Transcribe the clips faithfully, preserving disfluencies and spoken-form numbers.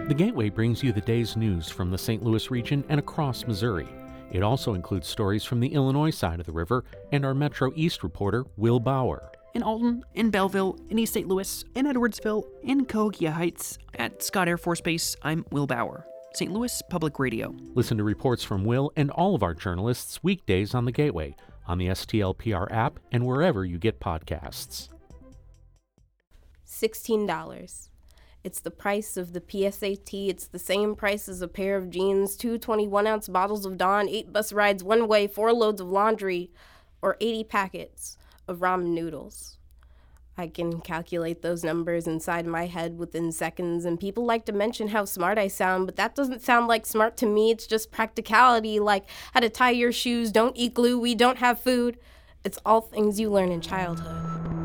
The Gateway brings you the day's news from the Saint Louis region and across Missouri. It also includes stories from the Illinois side of the river and our Metro East reporter, Will Bauer. In Alton, in Belleville, in East Saint Louis, in Edwardsville, in Cahokia Heights, at Scott Air Force Base, I'm Will Bauer, Saint Louis Public Radio. Listen to reports from Will and all of our journalists weekdays on The Gateway, on the S T L P R app, and wherever you get podcasts. sixteen dollars. It's the price of the P S A T. It's the same price as a pair of jeans, two twenty-one-ounce bottles of Dawn, eight bus rides one way, four loads of laundry, or eighty packets of ramen noodles. I can calculate those numbers inside my head within seconds, and people like to mention how smart I sound, but that doesn't sound like smart to me. It's just practicality, like how to tie your shoes, don't eat glue, we don't have food. It's all things you learn in childhood.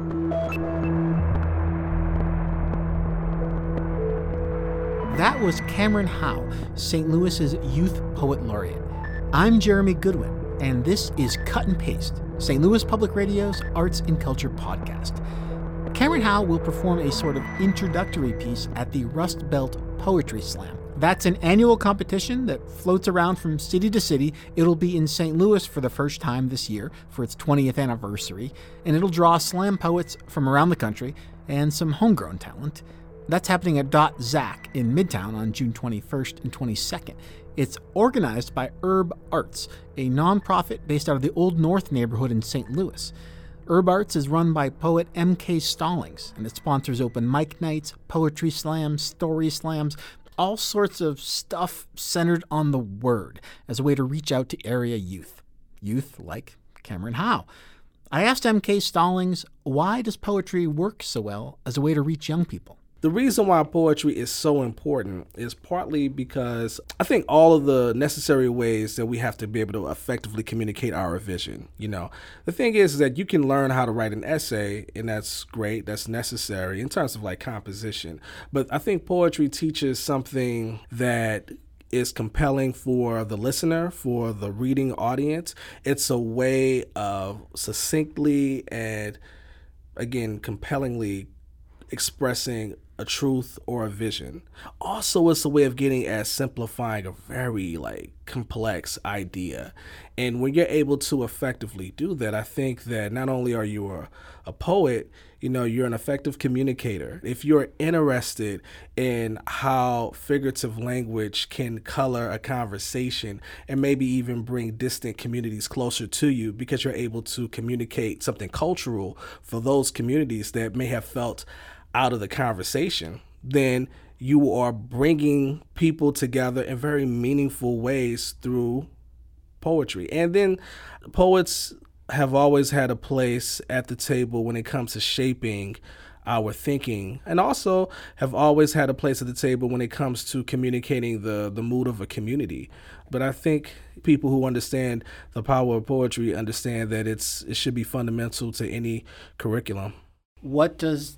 That was Cameron Howe, Saint Louis's Youth Poet Laureate. I'm Jeremy Goodwin, and this is Cut and Paste, Saint Louis Public Radio's Arts and Culture podcast. Cameron Howe will perform a sort of introductory piece at the Rust Belt Poetry Slam. That's an annual competition that floats around from city to city. It'll be in Saint Louis for the first time this year for its twentieth anniversary, and it'll draw slam poets from around the country and some homegrown talent. That's happening at Dot Zac in Midtown on June twenty-first and twenty-second. It's organized by Herb Arts, a nonprofit based out of the Old North neighborhood in Saint Louis. Herb Arts is run by poet M K Stallings, and it sponsors open mic nights, poetry slams, story slams, all sorts of stuff centered on the word as a way to reach out to area youth. Youth like Cameron Howe. I asked M K Stallings, why does poetry work so well as a way to reach young people? The reason why poetry is so important is partly because I think all of the necessary ways that we have to be able to effectively communicate our vision. You know, the thing is that you can learn how to write an essay, and that's great, that's necessary in terms of like composition. But I think poetry teaches something that is compelling for the listener, for the reading audience. It's a way of succinctly and, again, compellingly expressing a truth or a vision. Also, it's a way of getting at simplifying a very like complex idea. And when you're able to effectively do that, I think that not only are you a, a poet, you know, you're an effective communicator. If you're interested in how figurative language can color a conversation and maybe even bring distant communities closer to you because you're able to communicate something cultural for those communities that may have felt out of the conversation, then you are bringing people together in very meaningful ways through poetry. And then poets have always had a place at the table when it comes to shaping our thinking, and also have always had a place at the table when it comes to communicating the, the mood of a community. But I think people who understand the power of poetry understand that it's it should be fundamental to any curriculum. What does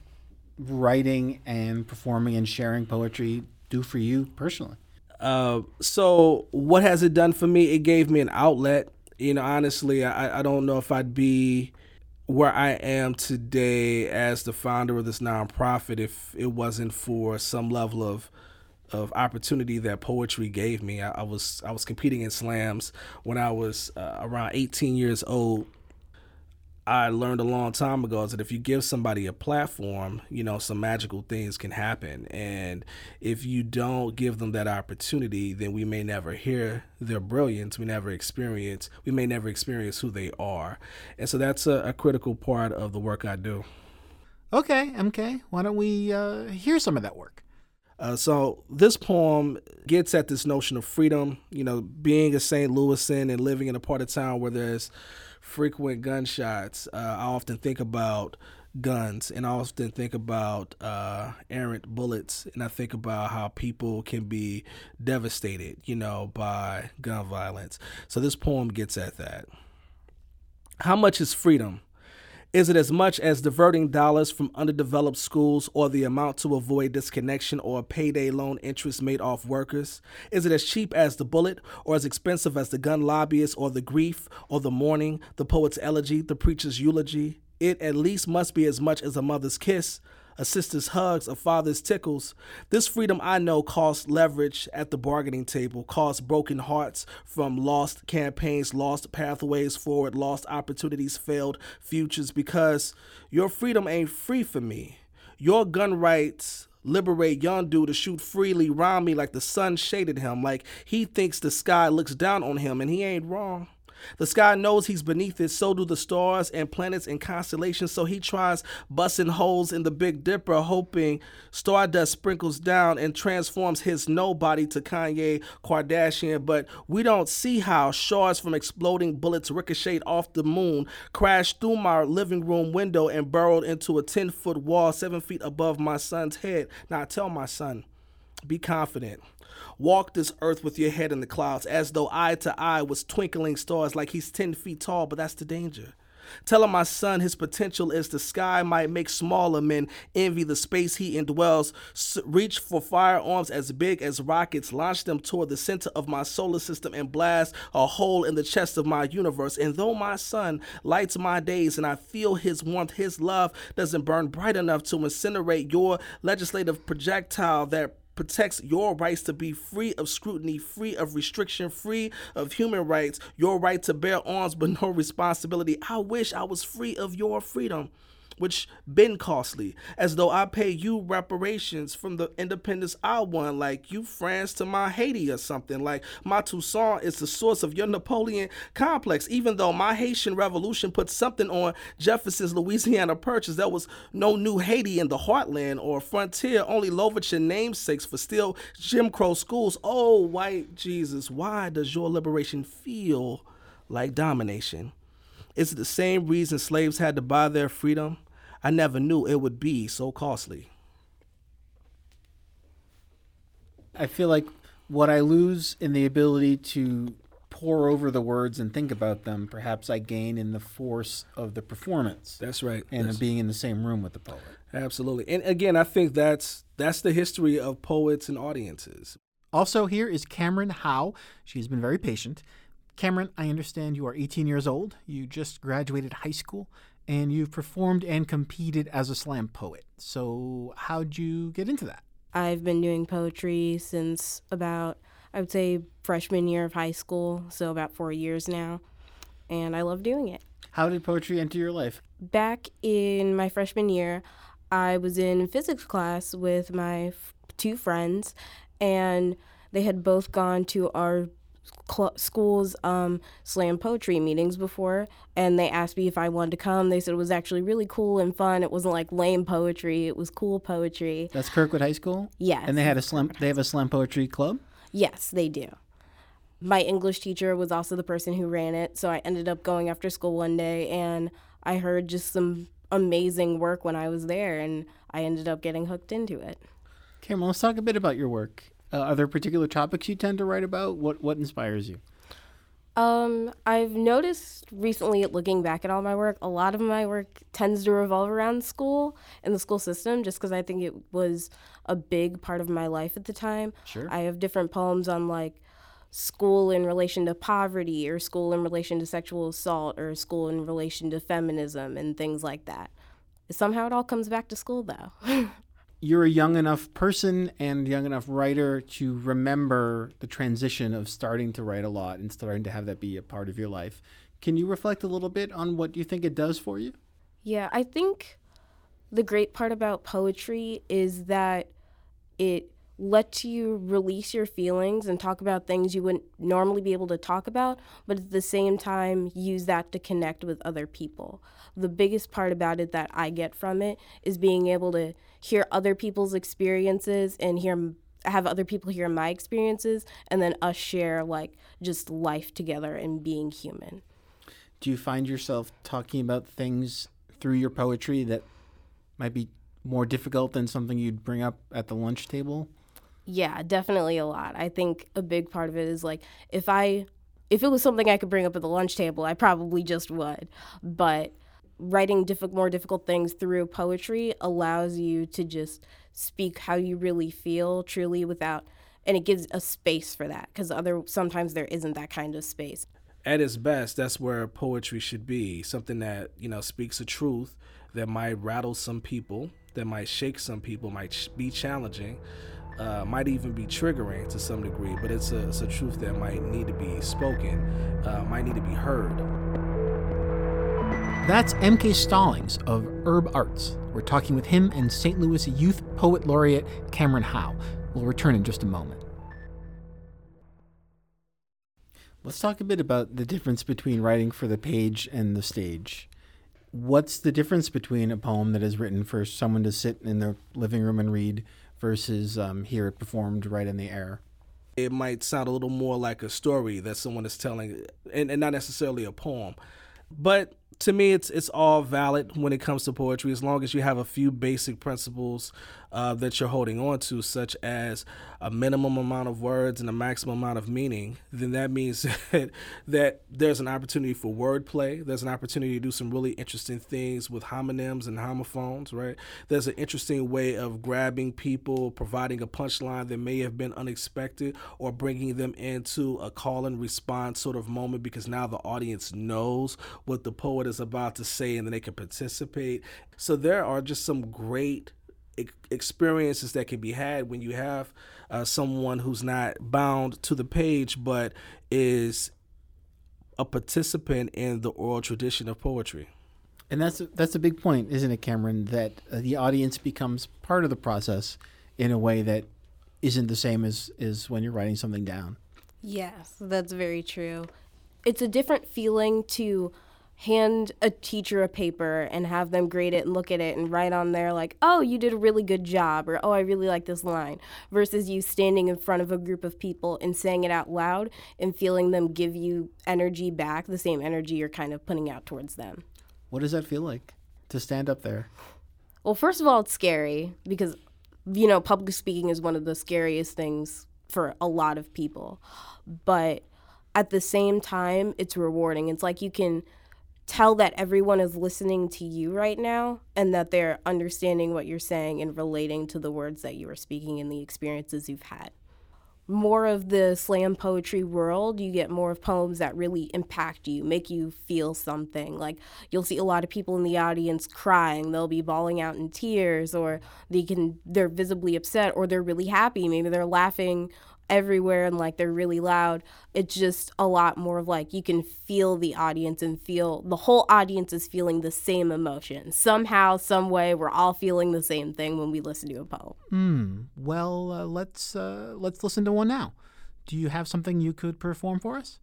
writing and performing and sharing poetry do for you personally? Uh, so what has it done for me? It gave me an outlet. You know, honestly, I, I don't know if I'd be where I am today as the founder of this nonprofit if it wasn't for some level of of opportunity that poetry gave me. I, I was I was competing in slams when I was uh, around eighteen years old. I learned a long time ago is that if you give somebody a platform, you know, some magical things can happen. And if you don't give them that opportunity, then we may never hear their brilliance. We never experience, we may never experience who they are. And so that's a, a critical part of the work I do. Okay, M K, why don't we uh, hear some of that work? Uh, so this poem gets at this notion of freedom, you know, being a Saint Louisan and living in a part of town where there's frequent gunshots. Uh, I often think about guns, and I often think about uh, errant bullets, and I think about how people can be devastated, you know, by gun violence. So this poem gets at that. How much is freedom? Is it as much as diverting dollars from underdeveloped schools, or the amount to avoid disconnection, or a payday loan interest made off workers? Is it as cheap as the bullet, or as expensive as the gun lobbyist, or the grief, or the mourning, the poet's elegy, the preacher's eulogy? It at least must be as much as a mother's kiss, a sister's hugs, a father's tickles. This freedom I know costs leverage at the bargaining table, costs broken hearts from lost campaigns, lost pathways forward, lost opportunities, failed futures, because your freedom ain't free for me. Your gun rights liberate young dude to shoot freely round me like the sun shaded him, like he thinks the sky looks down on him, and he ain't wrong. The sky knows he's beneath it, so do the stars and planets and constellations, so he tries busting holes in the Big Dipper, hoping stardust sprinkles down and transforms his nobody to Kanye Kardashian. But we don't see how shards from exploding bullets ricocheted off the moon, crashed through my living room window, and burrowed into a ten-foot wall seven feet above my son's head. Now I tell my son, be confident. Walk this earth with your head in the clouds, as though eye to eye was twinkling stars, like he's ten feet tall, but that's the danger. Tell him, my son, his potential is the sky might make smaller men envy the space he indwells. S- reach for firearms as big as rockets, launch them toward the center of my solar system, and blast a hole in the chest of my universe. And though my son lights my days and I feel his warmth, his love doesn't burn bright enough to incinerate your legislative projectile that protects your rights to be free of scrutiny, free of restriction, free of human rights, your right to bear arms but no responsibility. I wish I was free of your freedom, which been costly, as though I pay you reparations from the independence I won, like you France to my Haiti or something, like my Toussaint is the source of your Napoleon complex, even though my Haitian revolution put something on Jefferson's Louisiana Purchase. There was no new Haiti in the heartland or frontier, only Lovicha namesakes for still Jim Crow schools. Oh, white Jesus, why does your liberation feel like domination? Is it the same reason slaves had to buy their freedom? I never knew it would be so costly. I feel like what I lose in the ability to pour over the words and think about them, perhaps I gain in the force of the performance. That's right. And That's, being in the same room with the poet. Absolutely. And again, I think that's that's the history of poets and audiences. Also here is Cameron Howe. She's been very patient. Cameron, I understand you are eighteen years old. You just graduated high school, and you've performed and competed as a slam poet. So how'd you get into that? I've been doing poetry since about, I would say, freshman year of high school, so about four years now, and I love doing it. How did poetry enter your life? Back in my freshman year, I was in physics class with my f- two friends, and they had both gone to our Cl- school's um, slam poetry meetings before, and they asked me if I wanted to come. They said it was actually really cool and fun. It wasn't like lame poetry. It was cool poetry. That's Kirkwood High School? Yes. And they had a slam. They have a slam poetry club? Yes, they do. My English teacher was also the person who ran it, so I ended up going after school one day, and I heard just some amazing work when I was there, and I ended up getting hooked into it. Cameron, let's talk a bit about your work. Uh, are there particular topics you tend to write about? What what inspires you? Um, I've noticed recently, looking back at all my work, a lot of my work tends to revolve around school and the school system, just because I think it was a big part of my life at the time. Sure. I have different poems on, like, school in relation to poverty, or school in relation to sexual assault, or school in relation to feminism and things like that. Somehow it all comes back to school, though. You're a young enough person and young enough writer to remember the transition of starting to write a lot and starting to have that be a part of your life. Can you reflect a little bit on what you think it does for you? Yeah, I think the great part about poetry is that it lets you release your feelings and talk about things you wouldn't normally be able to talk about, but at the same time use that to connect with other people. The biggest part about it that I get from it is being able to hear other people's experiences and hear have other people hear my experiences, and then us share, like, just life together and being human. Do you find yourself talking about things through your poetry that might be more difficult than something you'd bring up at the lunch table? Yeah, definitely a lot. I think a big part of it is, like, if I, if it was something I could bring up at the lunch table, I probably just would. But writing diff- more difficult things through poetry allows you to just speak how you really feel, truly, without, and it gives a space for that, because other sometimes there isn't that kind of space. At its best, that's where poetry should be, something that, you know, speaks the truth, that might rattle some people, that might shake some people, might ch- be challenging, uh, might even be triggering to some degree, but it's a, it's a truth that might need to be spoken, uh, might need to be heard. That's M K Stallings of Herb Arts. We're talking with him and Saint Louis Youth Poet Laureate Cameron Howe. We'll return in just a moment. Let's talk a bit about the difference between writing for the page and the stage. What's the difference between a poem that is written for someone to sit in their living room and read versus um, hear it performed right in the air? It might sound a little more like a story that someone is telling, and, and not necessarily a poem. But to me, it's it's all valid when it comes to poetry, as long as you have a few basic principles uh, that you're holding on to, such as a minimum amount of words and a maximum amount of meaning. Then that means that, that there's an opportunity for wordplay. There's an opportunity to do some really interesting things with homonyms and homophones, right? There's an interesting way of grabbing people, providing a punchline that may have been unexpected, or bringing them into a call and response sort of moment, because now the audience knows what the poet is about to say and then they can participate. So there are just some great experiences that can be had when you have uh, someone who's not bound to the page but is a participant in the oral tradition of poetry. And that's a, that's a big point, isn't it, Cameron, that uh, the audience becomes part of the process in a way that isn't the same as, as when you're writing something down. Yes, that's very true. It's a different feeling to hand a teacher a paper and have them grade it and look at it and write on there like, oh, you did a really good job, or oh, I really like this line, versus you standing in front of a group of people and saying it out loud and feeling them give you energy back, the same energy you're kind of putting out towards them. What does that feel like to stand up there? Well, first of all, it's scary because, you know, public speaking is one of the scariest things for a lot of people. But at the same time, it's rewarding. It's like you can tell that everyone is listening to you right now and that they're understanding what you're saying and relating to the words that you are speaking and the experiences you've had. More of the slam poetry world, you get more of poems that really impact you, make you feel something. Like you'll see a lot of people in the audience crying. They'll be bawling out in tears, or they can they're visibly upset, or they're really happy. Maybe they're laughing everywhere and like they're really loud. It's just a lot more of like you can feel the audience and feel the whole audience is feeling the same emotion. Somehow, some way, we're all feeling the same thing when we listen to a poem. Hmm. Well, uh, let's uh, let's listen to one now. Do you have something you could perform for us?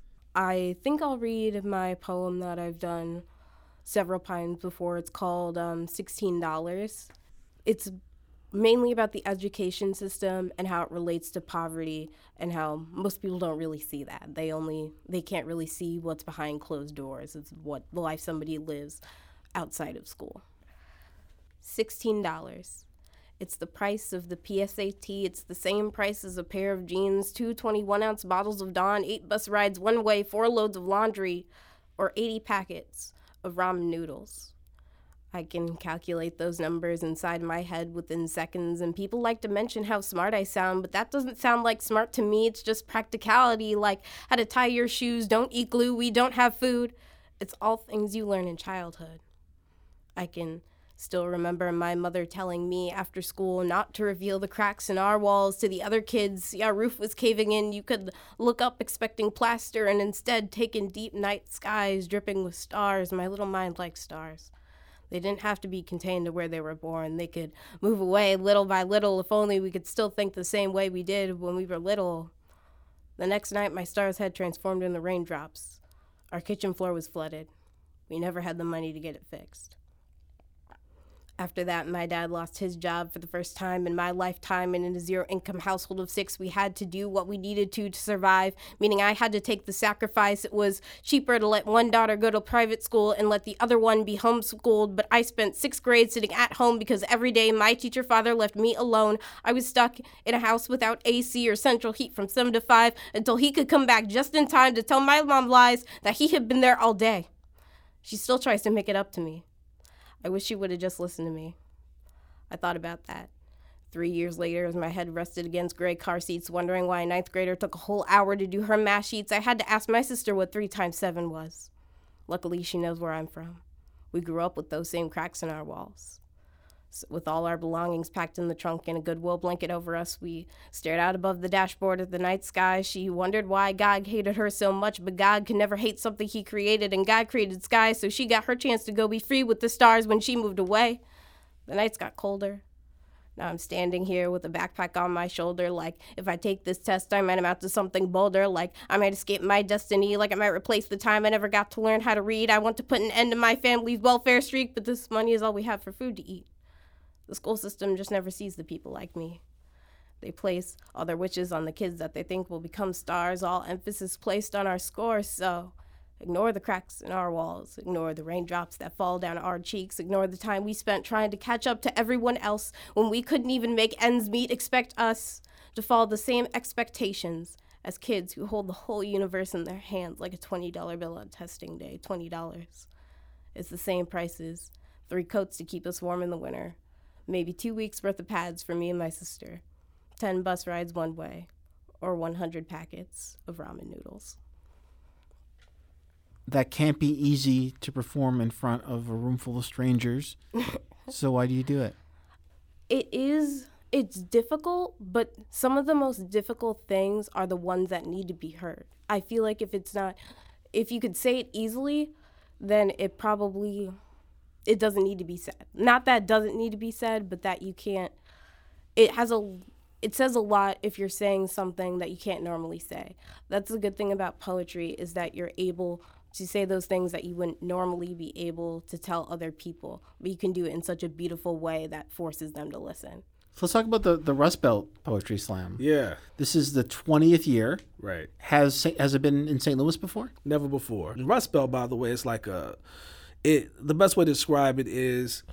I think I'll read my poem that I've done several times before. It's called um, sixteen dollars. It's mainly about the education system and how it relates to poverty, and how most people don't really see that. They only, they can't really see what's behind closed doors. It's what the life somebody lives outside of school. sixteen dollars. It's the price of the P S A T. It's the same price as a pair of jeans, two twenty-one ounce bottles of Dawn, eight bus rides one way, four loads of laundry, or eighty packets of ramen noodles. I can calculate those numbers inside my head within seconds, and people like to mention how smart I sound, but that doesn't sound like smart to me. It's just practicality, like how to tie your shoes, don't eat glue, we don't have food. It's all things you learn in childhood. I can still remember my mother telling me after school not to reveal the cracks in our walls to the other kids. Yeah, roof was caving in. You could look up expecting plaster and instead take in deep night skies dripping with stars. My little mind likes stars. They didn't have to be contained to where they were born. They could move away little by little. If only we could still think the same way we did when we were little. The next night, my stars had transformed into raindrops. Our kitchen floor was flooded. We never had the money to get it fixed. After that, my dad lost his job for the first time in my lifetime, and in a zero-income household of six, we had to do what we needed to to survive, meaning I had to take the sacrifice. It was cheaper to let one daughter go to private school and let the other one be homeschooled, but I spent sixth grade sitting at home because every day my teacher father left me alone. I was stuck in a house without A C or central heat from seven to five until he could come back just in time to tell my mom lies that he had been there all day. She still tries to make it up to me. I wish she would have just listened to me. I thought about that. Three years later, as my head rested against gray car seats, wondering why a ninth grader took a whole hour to do her math sheets, I had to ask my sister what three times seven was. Luckily, she knows where I'm from. We grew up with those same cracks in our walls. So with all our belongings packed in the trunk and a Goodwill blanket over us, we stared out above the dashboard at the night sky. She wondered why God hated her so much, but God can never hate something he created, and God created skies, so she got her chance to go be free with the stars when she moved away. The nights got colder. Now I'm standing here with a backpack on my shoulder, like if I take this test, I might amount to something bolder, like I might escape my destiny, like I might replace the time I never got to learn how to read. I want to put an end to my family's welfare streak, but this money is all we have for food to eat. The school system just never sees the people like me. They place all their wishes on the kids that they think will become stars, all emphasis placed on our scores, so ignore the cracks in our walls, ignore the raindrops that fall down our cheeks, ignore the time we spent trying to catch up to everyone else when we couldn't even make ends meet. Expect us to follow the same expectations as kids who hold the whole universe in their hands like a twenty dollar bill on testing day, twenty dollars. It's the same prices, three coats to keep us warm in the winter, maybe two weeks worth of pads for me and my sister, ten bus rides one way, or one hundred packets of ramen noodles. That can't be easy to perform in front of a room full of strangers. So why do you do it? It is, it's difficult, but some of the most difficult things are the ones that need to be heard. I feel like if it's not, if you could say it easily, then it probably, it doesn't need to be said. Not that it doesn't need to be said, but that you can't, it has a, it says a lot if you're saying something that you can't normally say. That's the good thing about poetry, is that you're able to say those things that you wouldn't normally be able to tell other people, but you can do it in such a beautiful way that forces them to listen. So let's talk about the, the Rust Belt Poetry Slam. Yeah. This is the twentieth year. Right. Has has it been in Saint Louis before? Never before. And Rust Belt, by the way, is like a, it. the best way to describe it is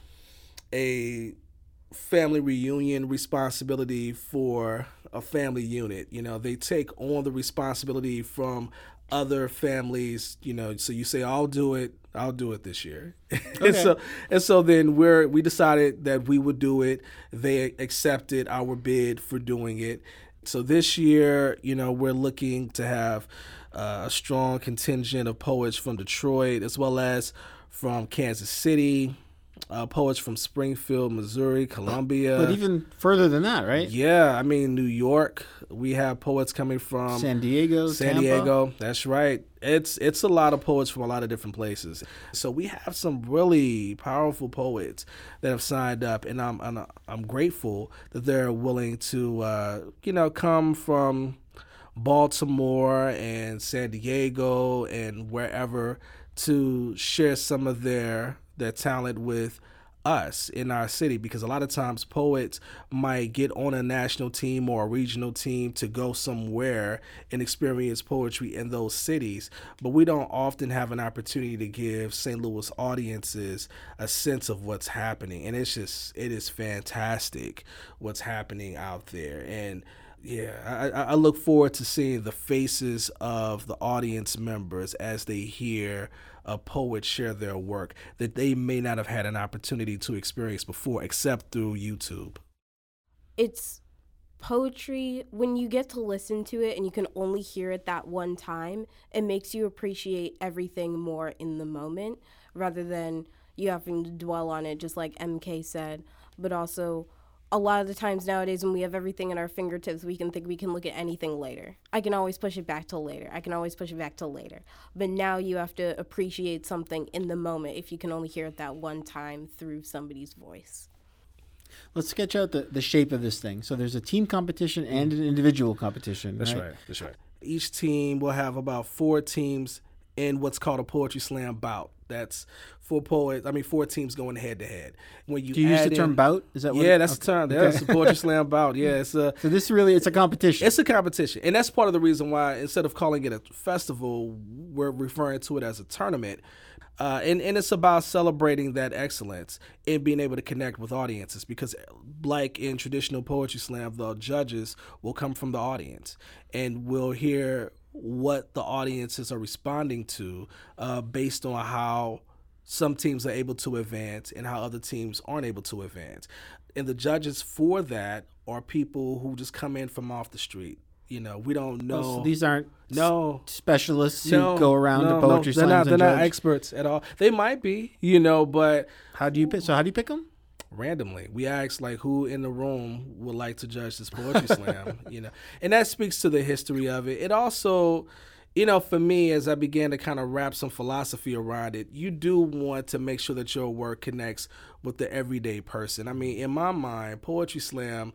a family reunion responsibility for a family unit. You know, they take on the responsibility from other families, you know, so you say, I'll do it, I'll do it this year. Okay. and so and so then we're we decided that we would do it. They accepted our bid for doing it. So this year, you know, we're looking to have uh, a strong contingent of poets from Detroit, as well as from Kansas City, uh, poets from Springfield, Missouri, Columbia. But even further than that, right? Yeah, I mean, New York. We have poets coming from San Diego, San Tampa. Diego. That's right. It's it's a lot of poets from a lot of different places. So we have some really powerful poets that have signed up, and I'm I'm, I'm grateful that they're willing to uh, you know come from Baltimore and San Diego and wherever to share some of their their talent with us in our city, because a lot of times poets might get on a national team or a regional team to go somewhere and experience poetry in those cities, but we don't often have an opportunity to give Saint Louis audiences a sense of what's happening, and it's just it is fantastic what's happening out there. And yeah, I, I look forward to seeing the faces of the audience members as they hear a poet share their work that they may not have had an opportunity to experience before, except through YouTube. It's poetry, when you get to listen to it and you can only hear it that one time, it makes you appreciate everything more in the moment, rather than you having to dwell on it, just like M K said. But also, a lot of the times nowadays when we have everything at our fingertips, we can think we can look at anything later. I can always push it back till later. I can always push it back till later. But now you have to appreciate something in the moment if you can only hear it that one time through somebody's voice. Let's sketch out the, the shape of this thing. So there's a team competition and an individual competition. That's right. right. That's right. Each team will have about four teams in what's called a poetry slam bout. That's four poets. I mean, four teams going head to head. When you do you use the in, term bout? Is that what yeah? It, That's okay. the term. Okay. That's a poetry slam bout. Yeah, it's a. So this really it's a competition. It's a competition, and that's part of the reason why instead of calling it a festival, we're referring to it as a tournament. Uh, and, and it's about celebrating that excellence and being able to connect with audiences, because like in traditional poetry slam, the judges will come from the audience and we'll hear what the audiences are responding to uh, based on how some teams are able to advance and how other teams aren't able to advance. And the judges for that are people who just come in from off the street. You know, we don't know. Oh, so these aren't no s- specialists no, who go around no, to poetry no, they're slams not, and they're not judge? experts at all. They might be, you know, but How do you pick? So how do you pick them? randomly we asked like who in the room would like to judge this poetry slam, you know, and that speaks to the history of it. It also, you know, for me, as I began to kind of wrap some philosophy around it, you do want to make sure that your work connects with the everyday person. I mean, in my mind, poetry slam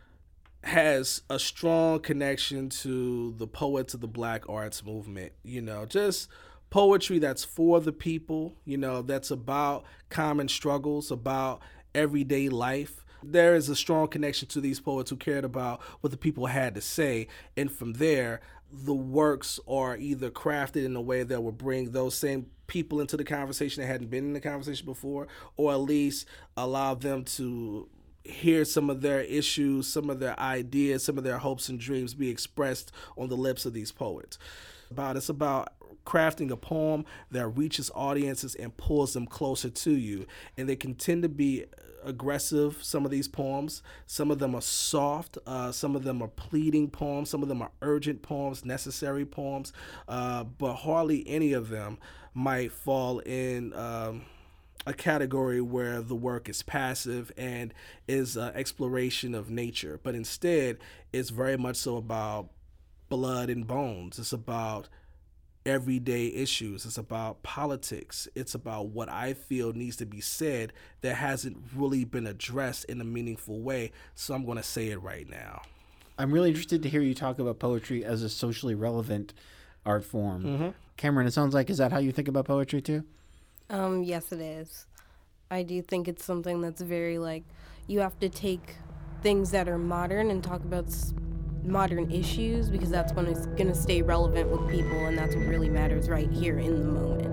has a strong connection to the poets of the Black arts movement, you know, just poetry that's for the people, you know, that's about common struggles, about everyday life. There is a strong connection to these poets who cared about what the people had to say. And from there, the works are either crafted in a way that will bring those same people into the conversation that hadn't been in the conversation before, or at least allow them to hear some of their issues, some of their ideas, some of their hopes and dreams be expressed on the lips of these poets. About It's about crafting a poem that reaches audiences and pulls them closer to you. And they can tend to be aggressive, some of these poems. Some of them are soft. Uh, some of them are pleading poems. Some of them are urgent poems, necessary poems. Uh, but hardly any of them might fall in um, a category where the work is passive and is uh, exploration of nature. But instead, it's very much so about blood and bones. It's about everyday issues. It's about politics. It's about what I feel needs to be said that hasn't really been addressed in a meaningful way. So I'm going to say it right now. I'm really interested to hear you talk about poetry as a socially relevant art form. Mm-hmm. Cameron, it sounds like, is that how you think about poetry too? Um, yes, it is. I do think it's something that's very, like, you have to take things that are modern and talk about s- modern issues, because that's when it's going to stay relevant with people, and that's what really matters right here in the moment.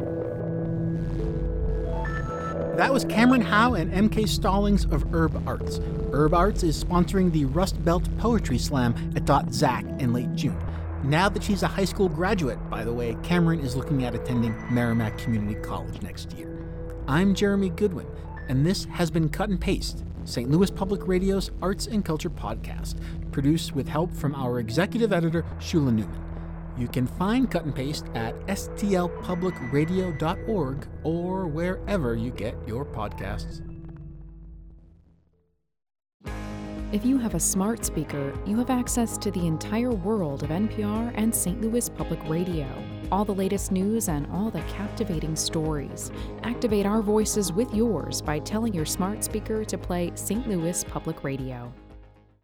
That was Cameron Howe and M K Stallings of Herb Arts. Herb Arts is sponsoring the Rust Belt Poetry Slam at Dot Zac in late June. Now that she's a high school graduate, by the way, Cameron is looking at attending Merrimack Community College next year. I'm Jeremy Goodwin, and this has been Cut and Paste, Saint Louis Public Radio's arts and culture podcast, produced with help from our executive editor, Shula Newman. You can find Cut and Paste at s t l public radio dot org or wherever you get your podcasts. If you have a smart speaker, you have access to the entire world of N P R and Saint Louis Public Radio. All the latest news and all the captivating stories. Activate our voices with yours by telling your smart speaker to play Saint Louis Public Radio.